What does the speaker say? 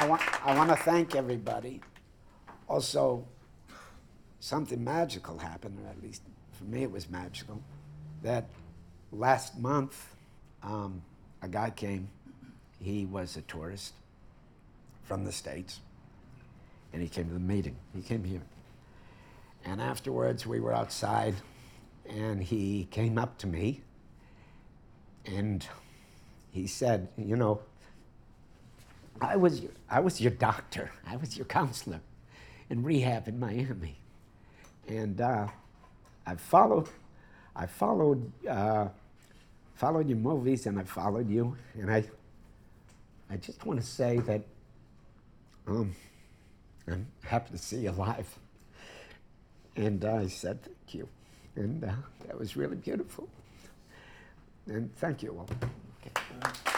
I want to thank everybody. Also, something magical happened, or at least for me it was magical, that last month a guy came. He was a tourist from the States, and he came to the meeting. He came here. And afterwards, we were outside, and he came up to me, and he said, you know, I was your doctor. I was your counselor in rehab in Miami. And I followed your movies, and I followed you, and I just want to say that I'm happy to see you alive. And I said thank you, and that was really beautiful. And thank you all. Okay.